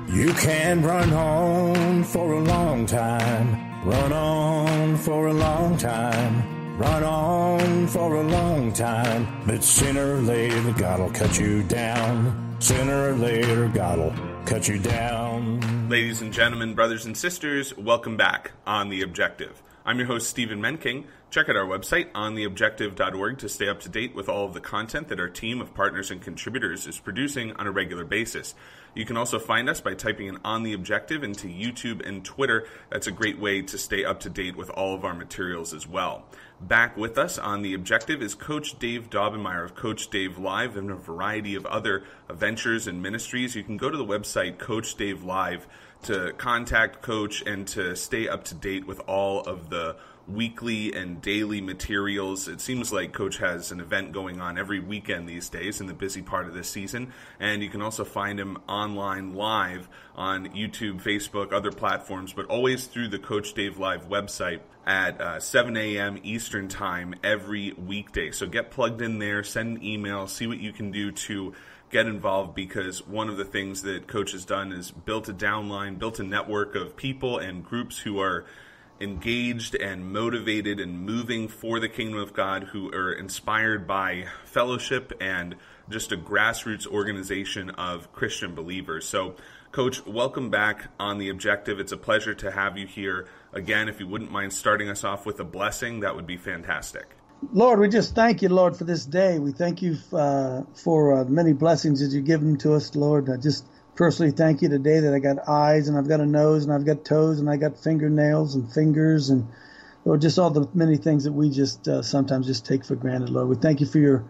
You can run on for a long time, run on for a long time, run on for a long time, but sooner or later God'll cut you down. Sooner or later God'll cut you down. Ladies and gentlemen, brothers and sisters, welcome back on The Objective. I'm your host, Stephen Menking. Check out our website, ontheobjective.org, to stay up to date with all of the content that our team of partners and contributors is producing on a regular basis. You can also find us by typing in On The Objective into YouTube and Twitter. That's a great way to stay up to date with all of our materials as well. Back with us on The Objective is Coach Dave Daubenmire of Coach Dave Live and a variety of other ventures and ministries. You can go to the website Coach Dave Live to contact Coach and to stay up to date with all of the weekly and daily materials. It seems like Coach has an event going on every weekend these days in the busy part of this season, and you can also find him online live on YouTube, Facebook, other platforms, but always through the Coach Dave Live website at 7 a.m. Eastern Time every weekday. So get plugged in there, send an email, see what you can do to get involved, because one of the things that Coach has done is built a downline, built a network of people and groups who are engaged and motivated and moving for the kingdom of God, who are inspired by fellowship and just a grassroots organization of Christian believers. So, Coach, welcome back on The Objective. It's a pleasure to have you here again. If you wouldn't mind starting us off with a blessing, that would be fantastic. Lord, we just thank you, Lord, for this day. We thank you for many blessings that you've given to us, Lord. I just personally thank you today that I got eyes and I've got a nose and I've got toes and I got fingernails and fingers and, Lord, just all the many things that we just sometimes just take for granted, Lord. We thank you for your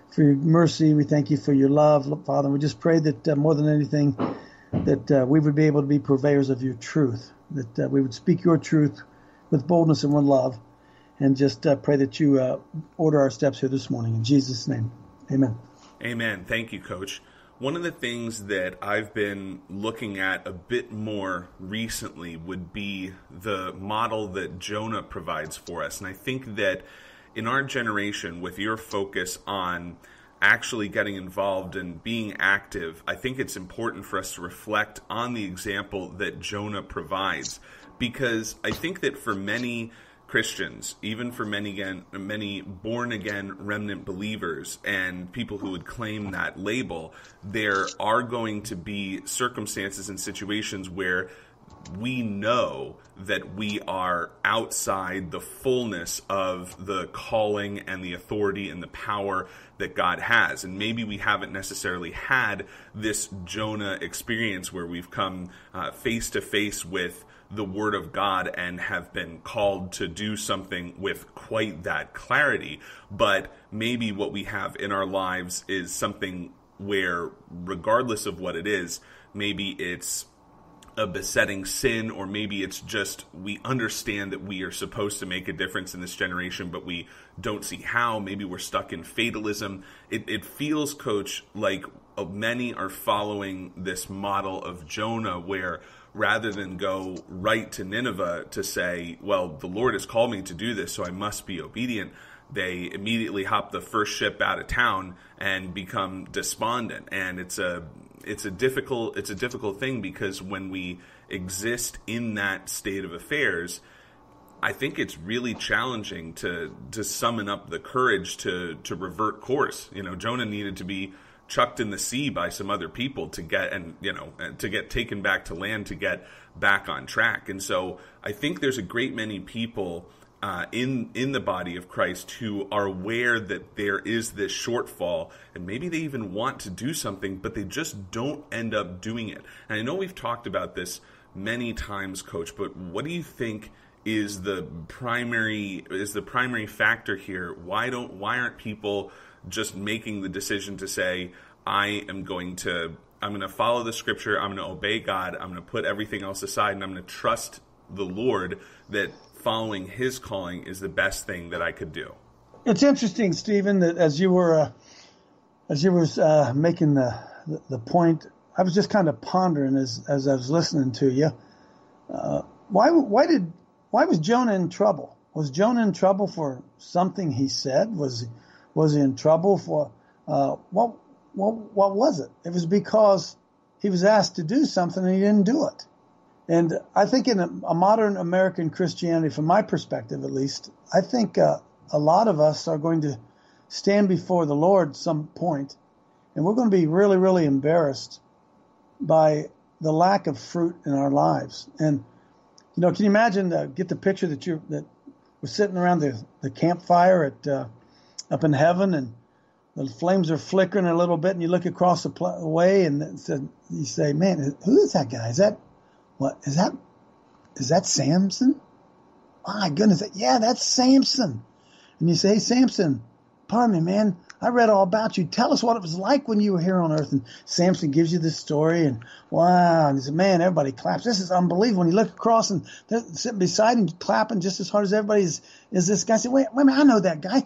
mercy. We thank you for your love, Father. And we just pray that more than anything that we would be able to be purveyors of your truth, that we would speak your truth with boldness and with love, and just pray that you order our steps here this morning. In Jesus' name, amen. Amen. Thank you, Coach. One of the things that I've been looking at a bit more recently would be the model that Jonah provides for us. And I think that in our generation, with your focus on actually getting involved and being active, I think it's important for us to reflect on the example that Jonah provides. Because I think that for many Christians, even for many born-again remnant believers and people who would claim that label, there are going to be circumstances and situations where we know that we are outside the fullness of the calling and the authority and the power that God has. And maybe we haven't necessarily had this Jonah experience where we've come face to face with the Word of God and have been called to do something with quite that clarity. But maybe what we have in our lives is something where, regardless of what it is, maybe it's a besetting sin, or maybe it's just we understand that we are supposed to make a difference in this generation, but we don't see how. Maybe we're stuck in fatalism. It feels, Coach, like many are following this model of Jonah, where rather than go right to Nineveh to say, well, the Lord has called me to do this, so I must be obedient, they immediately hop the first ship out of town and become despondent. And it's a difficult thing, because when we exist in that state of affairs, I think it's really challenging to summon up the courage to revert course. You know, Jonah needed to be chucked in the sea by some other people to get taken back to land, to get back on track. And so I think there's a great many people in the body of Christ who are aware that there is this shortfall, and maybe they even want to do something, but they just don't end up doing it. And I know we've talked about this many times, Coach, but what do you think is the primary factor here? Why aren't people just making the decision to say, I'm going to follow the scripture, I'm going to obey God, I'm going to put everything else aside, and I'm going to trust the Lord that following his calling is the best thing that I could do? It's interesting, Stephen, that as you were making the point, I was just kind of pondering as I was listening to you. Why was Jonah in trouble? Was Jonah in trouble for something he said? Was he in trouble for what was it? It was because he was asked to do something and he didn't do it. And I think in a modern American Christianity, from my perspective at least, I think a lot of us are going to stand before the Lord at some point, and we're going to be really, really embarrassed by the lack of fruit in our lives. And, can you imagine, get the picture that we're sitting around the campfire at up in heaven, and the flames are flickering a little bit, and you look across the way, and you say, man, who is that guy? Is that Samson? My goodness, yeah, that's Samson. And you say, hey, Samson, pardon me, man, I read all about you. Tell us what it was like when you were here on earth. And Samson gives you this story, and wow, and he said, man, everybody claps. This is unbelievable. When you look across and they're sitting beside him, clapping just as hard as everybody is this guy. I said, wait a minute, I know that guy.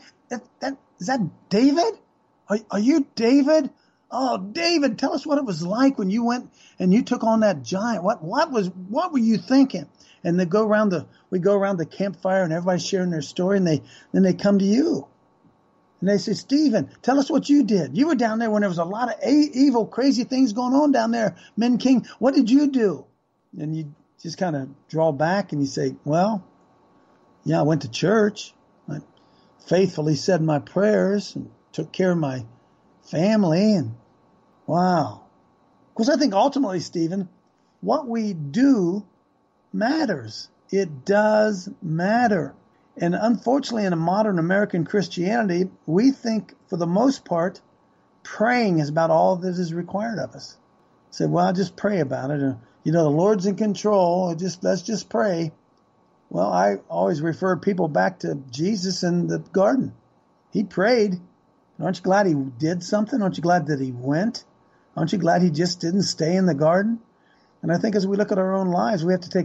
Is that David? Are you David? Oh, David, tell us what it was like when you went and you took on that giant. What were you thinking? And we go around the campfire, and everybody's sharing their story, and then they come to you. And they say, Stephen, tell us what you did. You were down there when there was a lot of evil, crazy things going on down there, Men King. What did you do? And you just kind of draw back and you say, well, yeah, I went to church. I faithfully said my prayers and took care of my family. And wow. Because I think ultimately, Stephen, what we do matters. It does matter. And unfortunately, in a modern American Christianity, we think, for the most part, praying is about all that is required of us. Say, well, I'll just pray about it. The Lord's in control. Let's just pray. Well, I always refer people back to Jesus in the garden. He prayed. Aren't you glad he did something? Aren't you glad that he went? Aren't you glad he just didn't stay in the garden? And I think as we look at our own lives, we have to take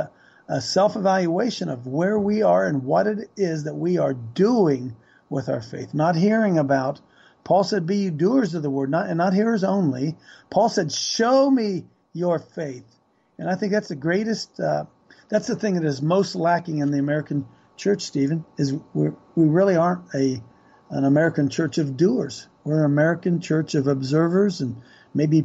a self-evaluation of where we are and what it is that we are doing with our faith. Not hearing about, Paul said, be you doers of the word, not hearers only. Paul said, show me your faith. And I think that's the greatest, that's the thing that is most lacking in the American church, Stephen, is we really aren't an American church of doers. We're an American church of observers and maybe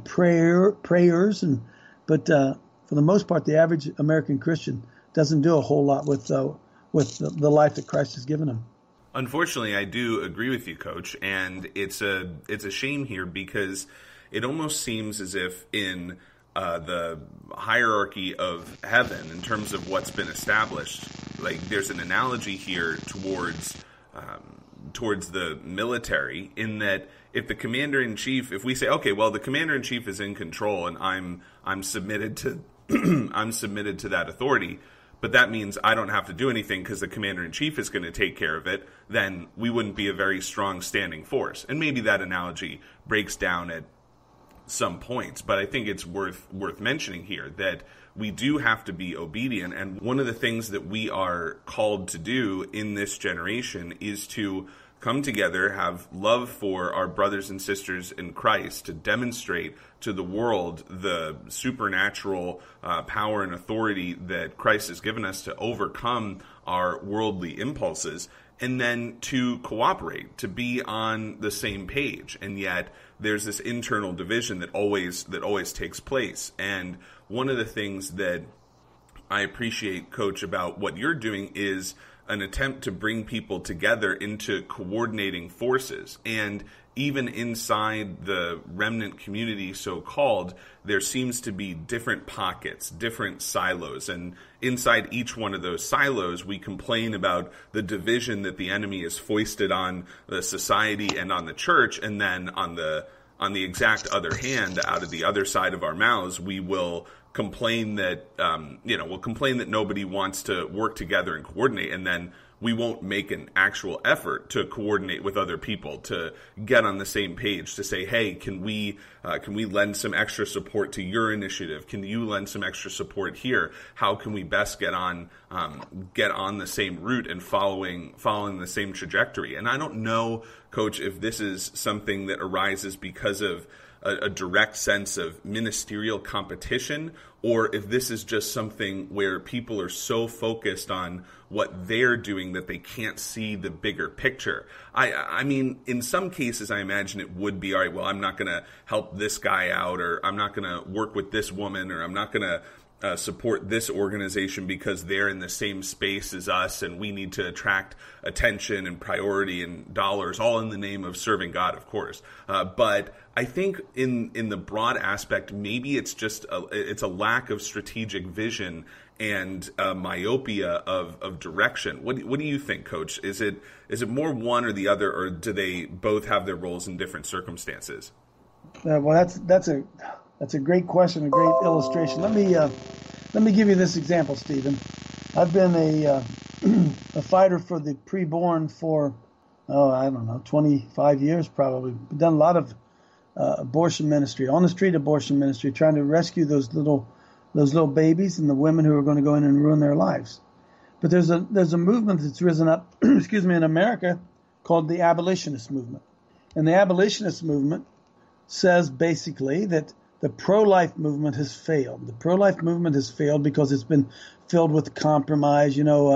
prayers, but for the most part, the average American Christian doesn't do a whole lot with the life that Christ has given him. Unfortunately, I do agree with you, Coach, and it's a shame here because it almost seems as if in the hierarchy of heaven, in terms of what's been established, like there's an analogy here towards the military, in that if the commander-in-chief, if we say, okay, well, the commander-in-chief is in control and I'm submitted to I'm submitted to that authority, but that means I don't have to do anything because the commander-in-chief is going to take care of it, then we wouldn't be a very strong standing force. And maybe that analogy breaks down at some points, but I think it's worth mentioning here that we do have to be obedient. And one of the things that we are called to do in this generation is to come together, have love for our brothers and sisters in Christ, to demonstrate to the world the supernatural power and authority that Christ has given us to overcome our worldly impulses, and then to cooperate, to be on the same page. And yet there's this internal division that always takes place. And one of the things that I appreciate, Coach, about what you're doing is an attempt to bring people together into coordinating forces. And even inside the remnant community, so-called, there seems to be different pockets, different silos. And inside each one of those silos, we complain about the division that the enemy has foisted on the society and on the church. And then on the exact other hand, out of the other side of our mouths, we will complain that nobody wants to work together and coordinate, and then we won't make an actual effort to coordinate with other people, to get on the same page, to say, hey, can we lend some extra support to your initiative? Can you lend some extra support here? How can we best get on the same route and following the same trajectory? And I don't know, Coach, if this is something that arises because of a direct sense of ministerial competition, or if this is just something where people are so focused on what they're doing that they can't see the bigger picture. I mean, in some cases, I imagine it would be, all right, well, I'm not going to help this guy out, or I'm not going to work with this woman, or I'm not going to support this organization because they're in the same space as us and we need to attract attention and priority and dollars, all in the name of serving God, of course. But I think in the broad aspect, maybe it's just it's a lack of strategic vision and myopia of direction. What do you think, Coach? Is it more one or the other, or do they both have their roles in different circumstances? Well, that's a great question, a great illustration. Let me give you this example, Stephen. I've been a fighter for the preborn for 25 years probably. I've done a lot of abortion ministry, on the street abortion ministry, trying to rescue those little babies and the women who are going to go in and ruin their lives. But there's a movement that's risen up, in America called the abolitionist movement, and the abolitionist movement says basically that the pro-life movement has failed. The pro-life movement has failed because it's been filled with compromise.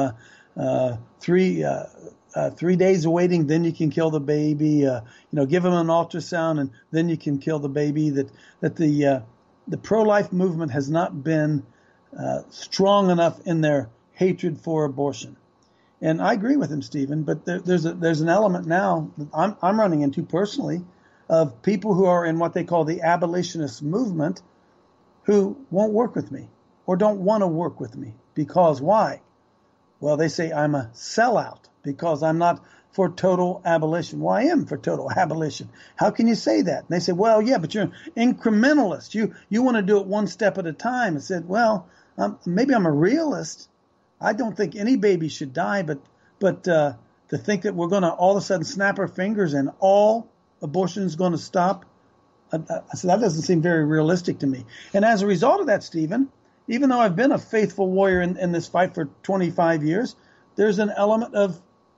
3 days of waiting, then you can kill the baby. Give them an ultrasound, and then you can kill the baby. That the pro-life movement has not been strong enough in their hatred for abortion. And I agree with him, Stephen. But there's an element now that I'm running into personally, of people who are in what they call the abolitionist movement who won't work with me or don't want to work with me. Because why? Well, they say I'm a sellout because I'm not for total abolition. Well, I am for total abolition. How can you say that? And they say, well, yeah, but you're an incrementalist. You want to do it one step at a time. I said, well, maybe I'm a realist. I don't think any baby should die, but to think that we're going to all of a sudden snap our fingers and all abortion is going to stop, I said, that doesn't seem very realistic to me. And as a result of that, Stephen, even though I've been a faithful warrior in this fight for 25 years, there's an element of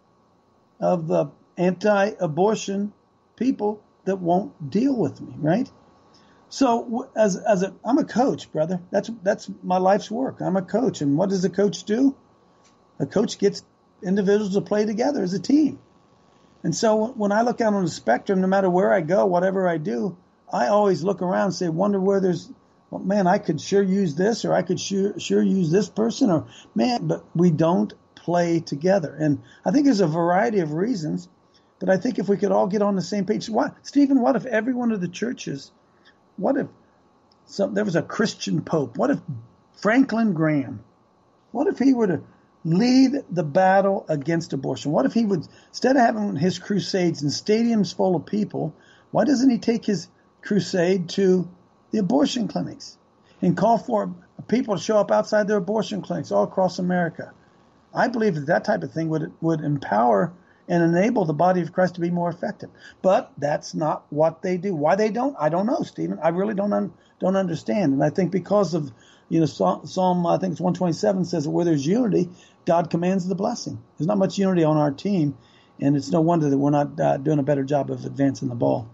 the anti-abortion people that won't deal with me, right? So I'm a coach, brother. That's my life's work. I'm a coach. And what does a coach do? A coach gets individuals to play together as a team. And so when I look out on the spectrum, no matter where I go, whatever I do, I always look around and say, wonder where I could sure use this, or I could sure use this person, or but we don't play together. And I think there's a variety of reasons, but I think if we could all get on the same page, Stephen, what if every one of the churches, what if there was a Christian Pope? What if Franklin Graham, what if he were to lead the battle against abortion? What if he would, instead of having his crusades in stadiums full of people, why doesn't he take his crusade to the abortion clinics and call for people to show up outside their abortion clinics all across America? I believe that type of thing would empower and enable the body of Christ to be more effective. But that's not what they do. Why they don't, I don't know, Stephen. I really don't understand. And I think because of, Psalm, I think it's 127 says that where there's unity, God commands the blessing. There's not much unity on our team, and it's no wonder that we're not doing a better job of advancing the ball.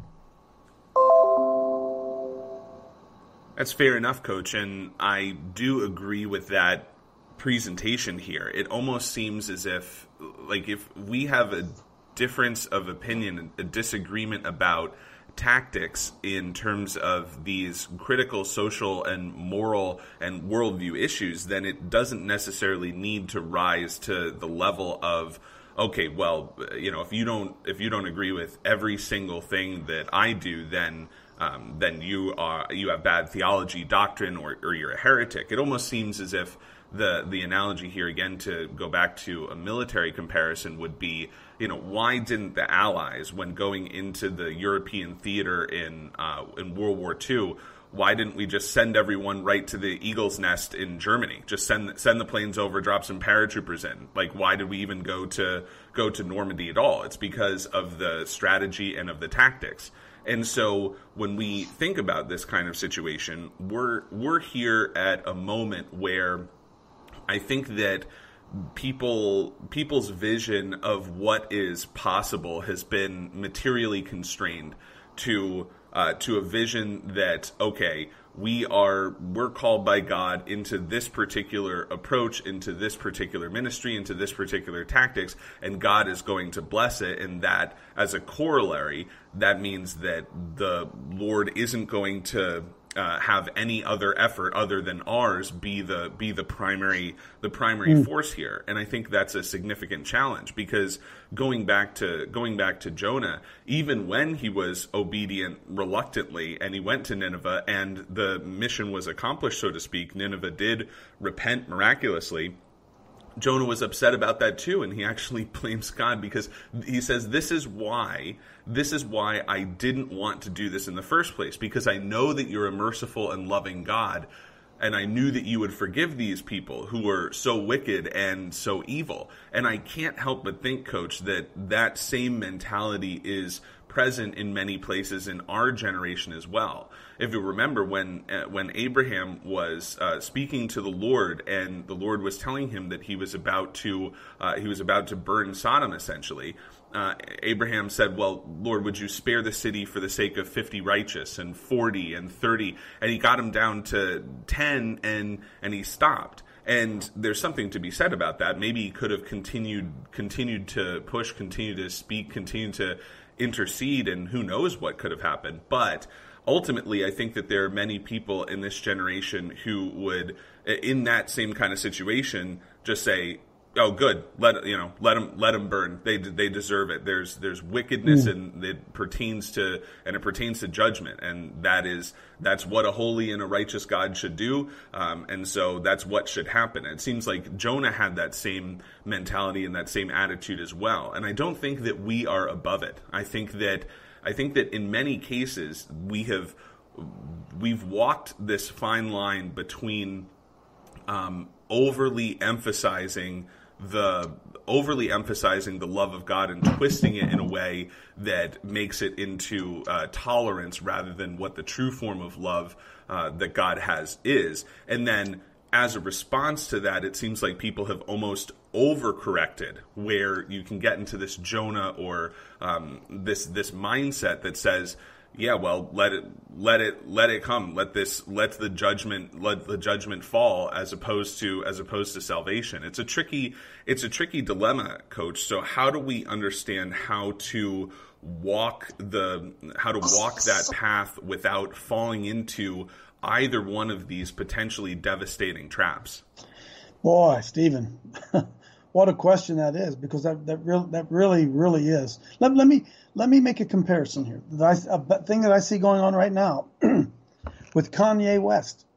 That's fair enough, Coach, and I do agree with that presentation here. It almost seems as if we have a difference of opinion, a disagreement about tactics in terms of these critical social and moral and worldview issues, then it doesn't necessarily need to rise to the level of, okay, well, if you don't agree with every single thing that I do, then you have bad theology, doctrine, or you're a heretic. It almost seems as if the analogy here, again, to go back to a military comparison, would be, why didn't the Allies, when going into the European theater in World War II, why didn't we just send everyone right to the Eagle's Nest in Germany? Just send the planes over, drop some paratroopers in. Why did we even go to Normandy at all? It's because of the strategy and of the tactics. And so when we think about this kind of situation, we're here at a moment where I think that people's vision of what is possible has been materially constrained to to a vision that, okay, we're called by God into this particular approach, into this particular ministry, into this particular tactics, and God is going to bless it. And that, as a corollary, that means that the Lord isn't going to have any other effort other than ours be the primary force here. And I think that's a significant challenge, because going back to Jonah, even when he was obedient reluctantly and he went to Nineveh and the mission was accomplished, so to speak, Nineveh did repent miraculously. Jonah was upset about that too, and he actually blames God, because he says, this is why I didn't want to do this in the first place, because I know that you're a merciful and loving God, and I knew that you would forgive these people who were so wicked and so evil. And I can't help but think, Coach, that same mentality is present in many places in our generation as well. If you remember, when Abraham was speaking to the Lord, and the Lord was telling him that he was about to burn Sodom, essentially, Abraham said, well, Lord, would you spare the city for the sake of 50 righteous and 40 and 30? And he got him down to 10, and he stopped. And there's something to be said about that. Maybe he could have continued to push, continue to speak, continue to intercede, and who knows what could have happened. But ultimately, I think that there are many people in this generation who would, in that same kind of situation, just say, "Oh, good, let them burn. They deserve it." There's wickedness, and it pertains to judgment, and that's what a holy and a righteous God should do, and so that's what should happen. It seems like Jonah had that same mentality and that same attitude as well, and I don't think that we are above it. I think that in many cases we've walked this fine line between overly emphasizing the love of God and twisting it in a way that makes it into tolerance rather than what the true form of love that God has is. And then as a response to that, it seems like people have almost overcorrected, where you can get into this Jonah or this mindset that says, yeah, well, let it come. Let the judgment fall, as opposed to salvation. It's a tricky dilemma, Coach. So how do we understand how to walk that path without falling into either one of these potentially devastating traps? Boy, Stephen, what a question that is, because that really is. Let me make a comparison here. A thing that I see going on right now with Kanye West.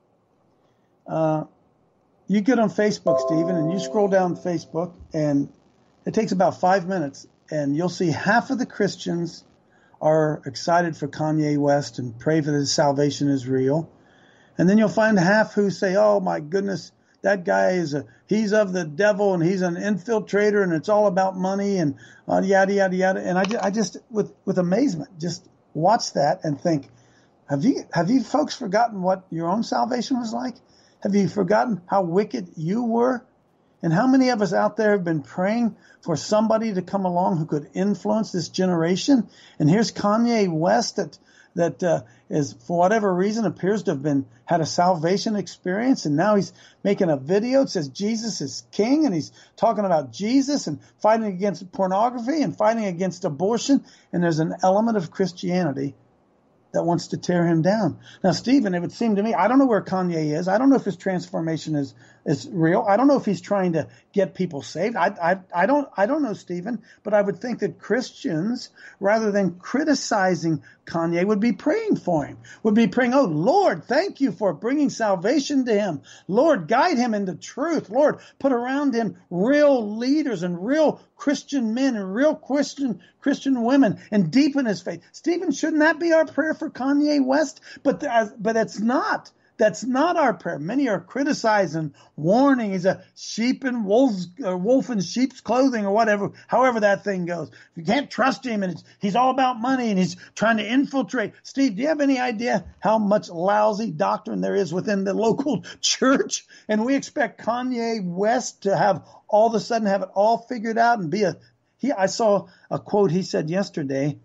You get on Facebook, Stephen, and you scroll down Facebook, and it takes about 5 minutes, and you'll see half of the Christians are excited for Kanye West and pray for his salvation is real. And then you'll find half who say, oh my goodness, that guy he's of the devil, and he's an infiltrator, and it's all about money, and yada, yada, yada. And I just, with amazement, just watch that and think, have you folks forgotten what your own salvation was like? Have you forgotten how wicked you were? And how many of us out there have been praying for somebody to come along who could influence this generation? And here's Kanye West that is, for whatever reason, appears to have had a salvation experience, and now he's making a video that says Jesus is king, and he's talking about Jesus and fighting against pornography and fighting against abortion, and there's an element of Christianity that wants to tear him down. Now, Stephen, it would seem to me, I don't know where Kanye is. I don't know if his transformation is real. I don't know if he's trying to get people saved. I don't know, Stephen, but I would think that Christians, rather than criticizing Kanye, would be praying for him, would be praying, oh, Lord, thank you for bringing salvation to him. Lord, guide him into truth. Lord, put around him real leaders and real Christian men and real Christian women, and deepen his faith. Stephen, shouldn't that be our prayer for Kanye West? But it's not. That's not our prayer. Many are criticizing, warning. He's a wolf in sheep's clothing, or whatever, however that thing goes. You can't trust him, and he's all about money, and he's trying to infiltrate. Steve, do you have any idea how much lousy doctrine there is within the local church? And we expect Kanye West to have all of a sudden have it all figured out and be I saw a quote he said yesterday.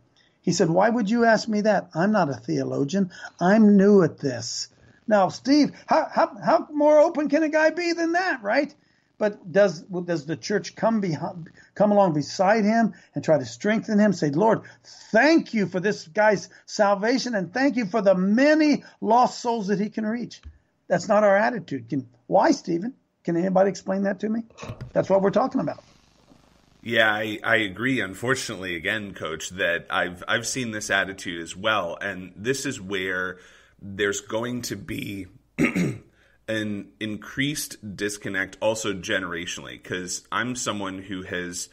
He said, why would you ask me that? I'm not a theologian. I'm new at this. Now, Steve, how more open can a guy be than that, right? But does the church come along beside him and try to strengthen him? Say, Lord, thank you for this guy's salvation and thank you for the many lost souls that he can reach. That's not our attitude. Why, Stephen? Can anybody explain that to me? That's what we're talking about. Yeah, I agree. Unfortunately, again, Coach, that I've seen this attitude as well, and this is where there's going to be an increased disconnect, also generationally, because I'm someone who has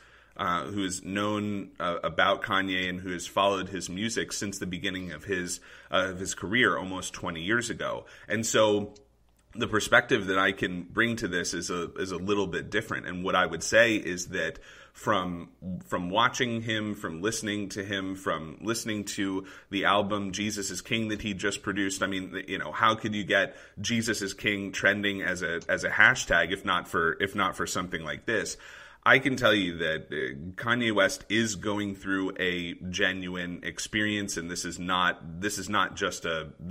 known about Kanye and who has followed his music since the beginning of his career, almost 20 years ago, and so the perspective that I can bring to this is a little bit different. And what I would say is that from watching him, from listening to him, from listening to the album Jesus is King that he just produced, I mean, how could you get Jesus is King trending as a hashtag if not for something like this? I can tell you that Kanye West is going through a genuine experience, and this is not just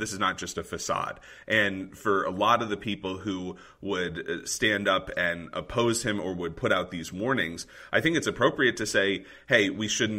a facade. And for a lot of the people who would stand up and oppose him or would put out these warnings, I think it's appropriate to say, hey,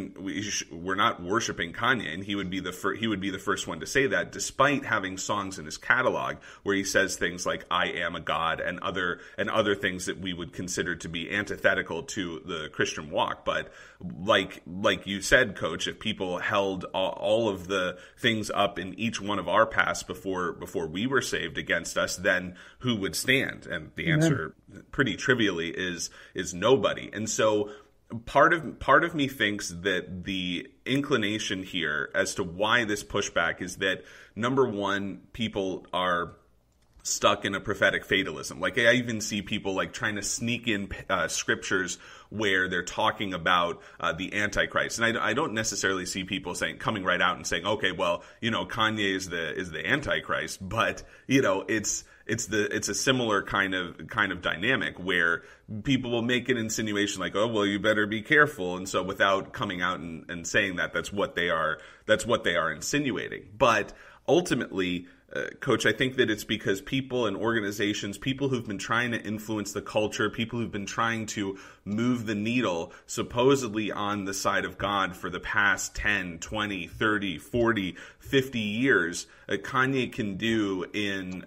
we're not worshiping Kanye, and he would be the first one to say that, despite having songs in his catalog where he says things like "I am a God" and other things that we would consider to be antithetical to the Christian walk. But like you said, Coach, if people held all of the things up in each one of our pasts before we were saved against us, then who would stand? And the answer, pretty trivially, is nobody. And so part of me thinks that the inclination here as to why this pushback is that, number one, people are stuck in a prophetic fatalism. Like, I even see people like trying to sneak in scriptures where they're talking about the Antichrist, and I don't necessarily see people coming right out and saying, okay, well, Kanye is the Antichrist, but it's a similar kind of dynamic where people will make an insinuation like, oh, well, you better be careful, and so without coming out and saying that's what they are insinuating. But ultimately, Coach, I think that it's because people and organizations, people who've been trying to influence the culture, people who've been trying to move the needle supposedly on the side of God for the past 10, 20, 30, 40, 50 years, Kanye can do in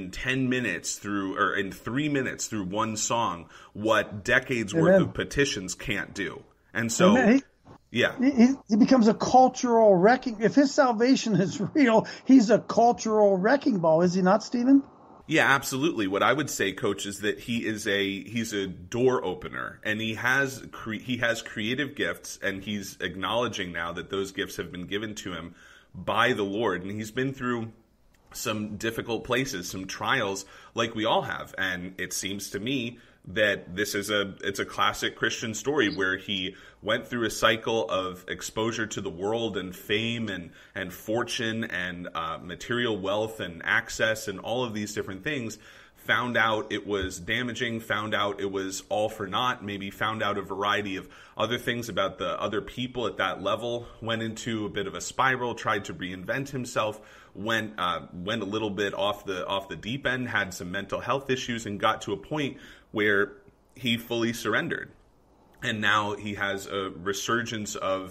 10 minutes or in 3 minutes through one song what decades worth of petitions can't do. And so... Amen. Yeah, he becomes a cultural wrecking. If his salvation is real, he's a cultural wrecking ball, is he not, Stephen? Yeah, absolutely. What I would say, Coach, is that he's a door opener, and he has creative gifts, and he's acknowledging now that those gifts have been given to him by the Lord, and he's been through some difficult places, some trials, like we all have, and it seems to me that it's a classic Christian story where he went through a cycle of exposure to the world and fame and fortune and material wealth and access and all of these different things, found out it was damaging, found out it was all for naught, maybe found out a variety of other things about the other people at that level, went into a bit of a spiral, tried to reinvent himself, went a little bit off the deep end, had some mental health issues, and got to a point where he fully surrendered. And now he has a resurgence of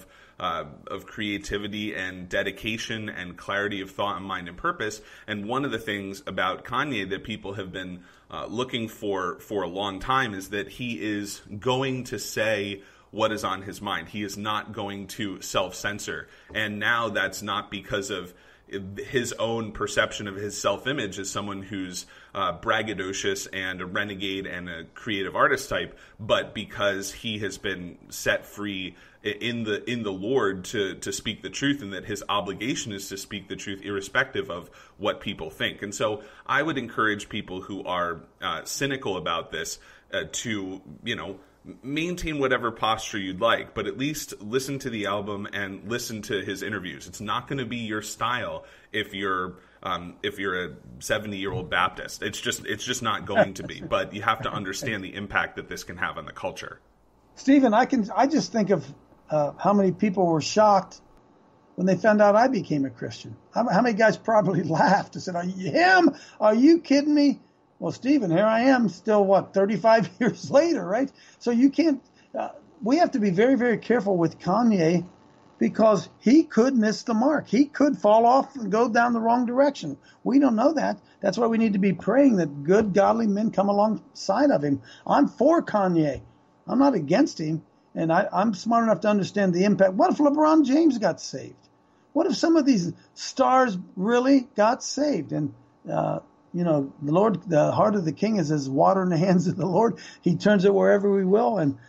creativity and dedication and clarity of thought and mind and purpose. And one of the things about Kanye that people have been looking for a long time is that he is going to say what is on his mind. He is not going to self-censor. And now that's not because of his own perception of his self-image as someone who's braggadocious and a renegade and a creative artist type, but because he has been set free in the Lord to speak the truth, and that his obligation is to speak the truth irrespective of what people think. And so I would encourage people who are cynical about this to, maintain whatever posture you'd like, but at least listen to the album and listen to his interviews. It's not going to be your style if you're a 70-year-old Baptist. It's just not going to be. But you have to understand the impact that this can have on the culture. Stephen, I just think of how many people were shocked when they found out I became a Christian. How many guys probably laughed and said, him? Are you kidding me? Well, Stephen, here I am still, 35 years later, right? So you can't, we have to be very, very careful with Kanye because he could miss the mark. He could fall off and go down the wrong direction. We don't know that. That's why we need to be praying that good, godly men come alongside of him. I'm for Kanye. I'm not against him. And I'm smart enough to understand the impact. What if LeBron James got saved? What if some of these stars really got saved? And, the Lord, the heart of the king is as water in the hands of the Lord. He turns it wherever we will. And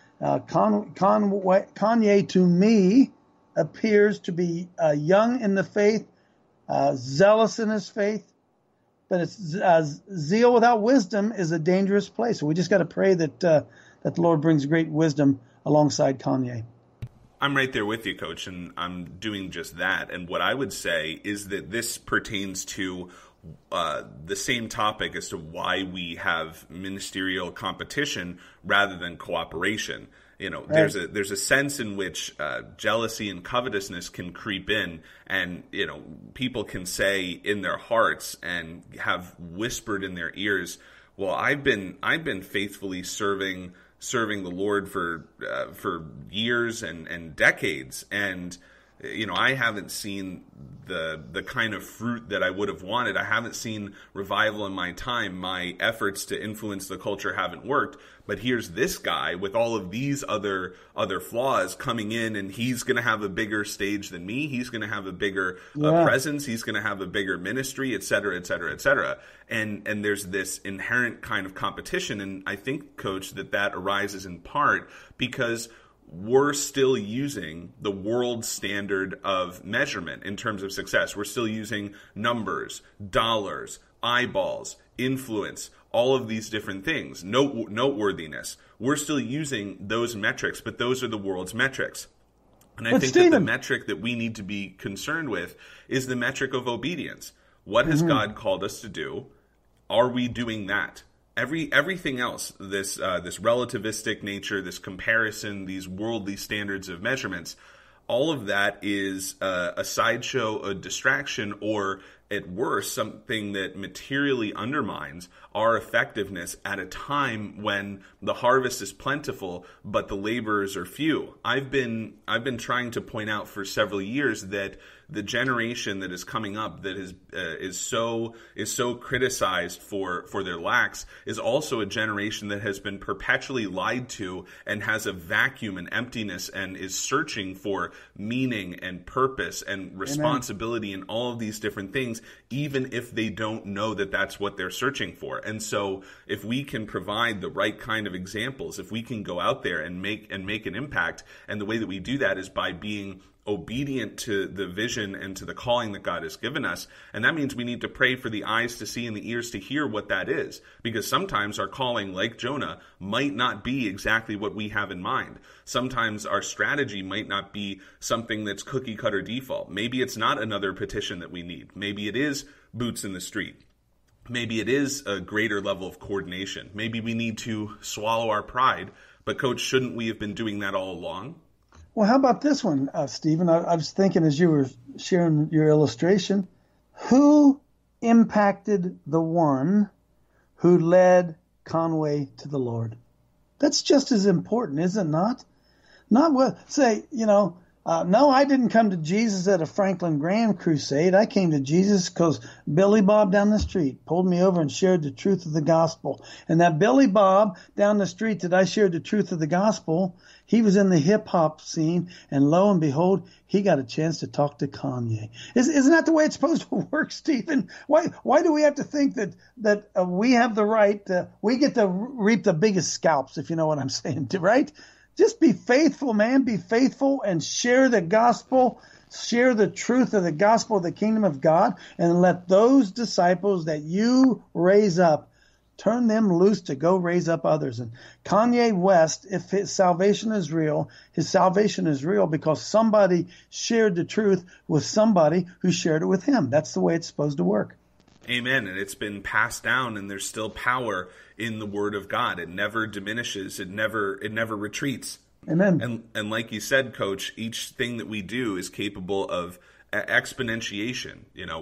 Kanye, to me, appears to be young in the faith, zealous in his faith. But it's zeal without wisdom is a dangerous place. So we just got to pray that the Lord brings great wisdom alongside Kanye. I'm right there with you, Coach, and I'm doing just that. And what I would say is that this pertains to the same topic as to why we have ministerial competition rather than cooperation. Right. There's a sense in which jealousy and covetousness can creep in, and people can say in their hearts and have whispered in their ears, "Well, I've been faithfully serving the Lord for years and decades, and I haven't seen the kind of fruit that I would have wanted. I haven't seen revival in my time. My efforts to influence the culture haven't worked. But here's this guy with all of these other flaws coming in, and he's going to have a bigger stage than me. He's going to have a bigger presence. He's going to have a bigger ministry, et cetera, et cetera, et cetera." And there's this inherent kind of competition. And I think, Coach, that arises in part because we're still using the world standard of measurement in terms of success. We're still using numbers, dollars, eyeballs, influence, all of these different things, noteworthiness. We're still using those metrics, but those are the world's metrics. And I think that the metric that we need to be concerned with is the metric of obedience. What has God called us to do? Are we doing that? Everything else, this relativistic nature, this comparison, these worldly standards of measurements, all of that is a sideshow, a distraction, or at worst, something that materially undermines our effectiveness at a time when the harvest is plentiful, but the laborers are few. I've been trying to point out for several years that the generation that is coming up that is so criticized for their lacks is also a generation that has been perpetually lied to and has a vacuum and emptiness and is searching for meaning and purpose and responsibility and all of these different things, even if they don't know that that's what they're searching for. And so if we can provide the right kind of examples, if we can go out there and make an impact, and the way that we do that is by being obedient to the vision and to the calling that God has given us. And that means we need to pray for the eyes to see and the ears to hear what that is. Because sometimes our calling, like Jonah, might not be exactly what we have in mind. Sometimes our strategy might not be something that's cookie cutter default. Maybe it's not another petition that we need. Maybe it is boots in the street. Maybe it is a greater level of coordination. Maybe we need to swallow our pride. But Coach, shouldn't we have been doing that all along? Well, how about this one, Stephen? I was thinking as you were sharing your illustration, who impacted the one who led Conway to the Lord? That's just as important, is it not? Not what, say, no, I didn't come to Jesus at a Franklin Graham crusade. I came to Jesus because Billy Bob down the street pulled me over and shared the truth of the gospel. And that Billy Bob down the street that I shared the truth of the gospel, he was in the hip-hop scene, and lo and behold, he got a chance to talk to Kanye. Isn't that the way it's supposed to work, Stephen? Why do we have to think that we have the right, we get to reap the biggest scalps, if you know what I'm saying, right? Just be faithful, man. Be faithful and share the gospel, share the truth of the gospel of the kingdom of God, and let those disciples that you raise up, turn them loose to go raise up others. And Kanye West, if his salvation is real because somebody shared the truth with somebody who shared it with him. That's the way it's supposed to work. Amen. And it's been passed down, and there's still power in the Word of God. It never diminishes. It never retreats. Amen. And like you said, Coach, each thing that we do is capable of exponentiation,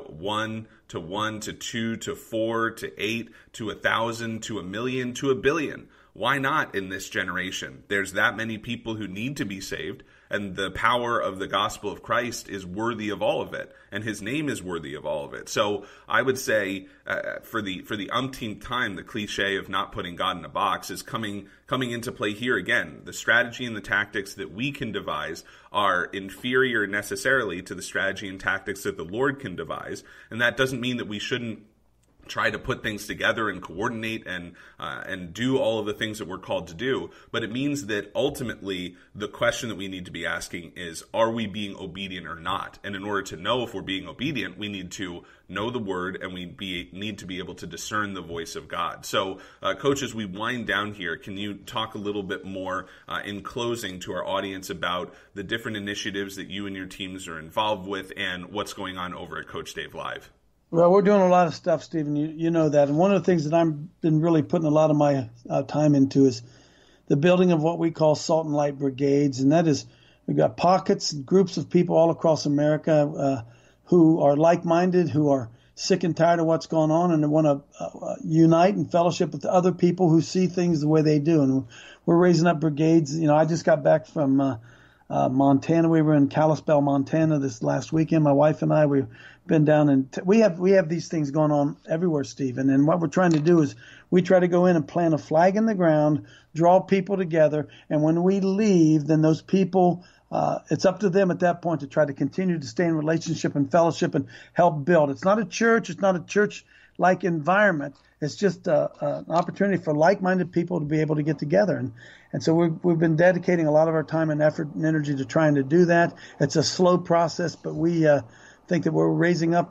1 to 1 to 2 to 4 to 8 to 1,000 to 1,000,000 to 1,000,000,000. Why not in this generation? There's that many people who need to be saved, and the power of the gospel of Christ is worthy of all of it, and his name is worthy of all of it. So I would say for the umpteenth time, the cliche of not putting God in a box is coming into play here again. The strategy and the tactics that we can devise are inferior necessarily to the strategy and tactics that the Lord can devise, and that doesn't mean that we shouldn't try to put things together and coordinate and do all of the things that we're called to do. But it means that ultimately the question that we need to be asking is, are we being obedient or not? And in order to know if we're being obedient, we need to know the word, and we need to be able to discern the voice of God. So, Coach, as we wind down here, can you talk a little bit more in closing to our audience about the different initiatives that you and your teams are involved with and what's going on over at Coach Dave Live? Well, we're doing a lot of stuff, Stephen. You know that. And one of the things that I've been really putting a lot of my time into is the building of what we call Salt and Light Brigades. And that is, we've got pockets, groups of people all across America who are like-minded, who are sick and tired of what's going on, and they want to unite and fellowship with other people who see things the way they do. And we're raising up brigades. I just got back from Montana. We were in Kalispell, Montana this last weekend. My wife and I, we've been down, and we have these things going on everywhere, Stephen. And what we're trying to do is we try to go in and plant a flag in the ground, draw people together, and when we leave, then those people, it's up to them at that point to try to continue to stay in relationship and fellowship and help build. It's not a church. It's not a church-like environment. It's just an opportunity for like-minded people to be able to get together. And so we've been dedicating a lot of our time and effort and energy to trying to do that. It's a slow process, but we think that we're raising up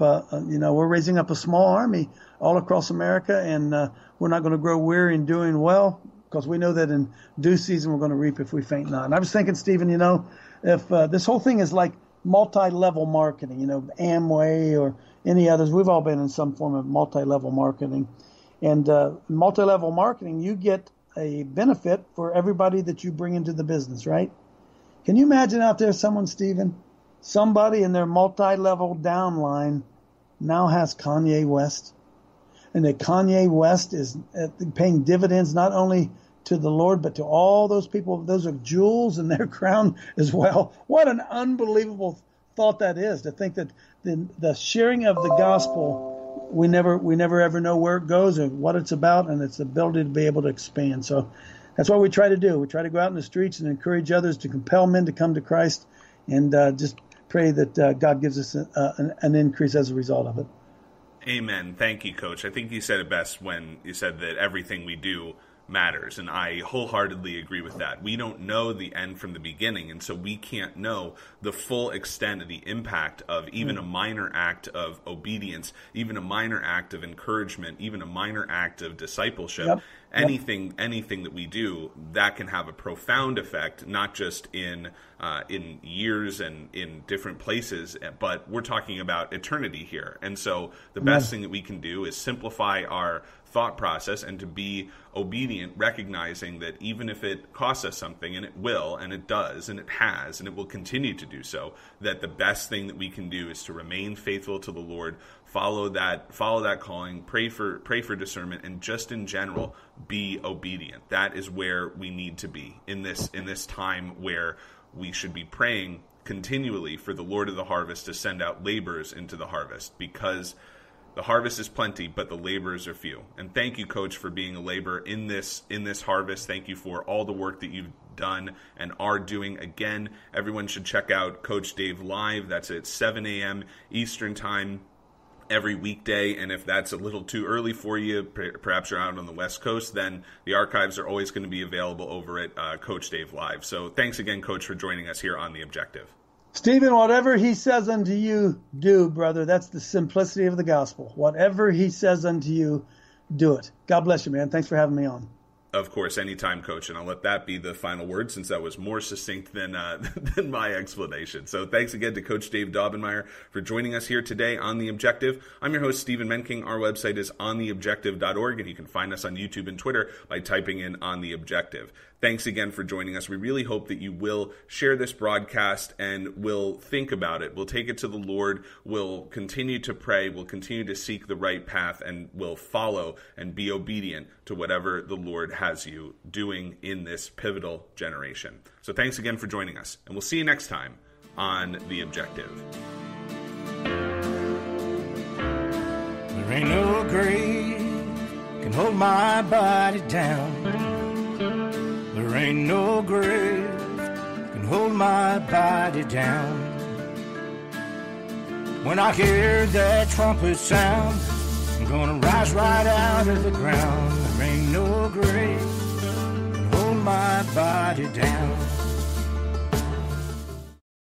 a small army all across America, and we're not going to grow weary in doing well, because we know that in due season we're going to reap if we faint not. And I was thinking, Stephen, if this whole thing is like multi-level marketing, Amway or any others, we've all been in some form of multi-level marketing. And multi-level marketing, you get a benefit for everybody that you bring into the business, right? Can you imagine out there somebody in their multi-level downline now has Kanye West, and that Kanye West is paying dividends not only to the Lord, but to all those people. Those are jewels in their crown as well. What an unbelievable thought that is, to think that the sharing of the gospel, we never ever know where it goes or what it's about, and its ability to be able to expand. So that's what we try to do. We try to go out in the streets and encourage others to compel men to come to Christ, and just pray that God gives us an increase as a result of it. Amen. Thank you, Coach. I think you said it best when you said that everything we do matters, and I wholeheartedly agree with that. We don't know the end from the beginning, and so we can't know the full extent of the impact of even a minor act of obedience, even a minor act of encouragement, even a minor act of discipleship. Yep. Anything that we do, that can have a profound effect, not just in years and in different places, but we're talking about eternity here. And so the best thing that we can do is simplify our thought process and to be obedient, recognizing that even if it costs us something, and it will, and it does, and it has, and it will continue to do so, that the best thing that we can do is to remain faithful to the Lord, follow that calling, pray for discernment, and just in general be obedient. That is where we need to be in this time where we should be praying continually for the Lord of the harvest to send out laborers into the harvest, because the harvest is plenty, but the laborers are few. And thank you, Coach, for being a laborer in this harvest. Thank you for all the work that you've done and are doing. Again, everyone should check out Coach Dave Live. That's at 7 a.m. Eastern Time every weekday. And if that's a little too early for you, perhaps you're out on the West Coast, then the archives are always going to be available over at Coach Dave Live. So thanks again, Coach, for joining us here on The Objective. Stephen, whatever he says unto you, do, brother. That's the simplicity of the gospel. Whatever he says unto you, do it. God bless you, man. Thanks for having me on. Of course, anytime, Coach, and I'll let that be the final word since that was more succinct than than my explanation. So thanks again to Coach Dave Daubenmire for joining us here today on The Objective. I'm your host, Stephen Menking. Our website is ontheobjective.org, and you can find us on YouTube and Twitter by typing in On The Objective. Thanks again for joining us. We really hope that you will share this broadcast and will think about it. We'll take it to the Lord. We'll continue to pray. We'll continue to seek the right path, and we'll follow and be obedient to whatever the Lord has you doing in this pivotal generation. So thanks again for joining us, and we'll see you next time on The Objective. There ain't no grave can hold my body down. There ain't no grave can hold my body down. When I hear that trumpet sound, I'm gonna rise right out of the ground. There ain't no grave can hold my body down.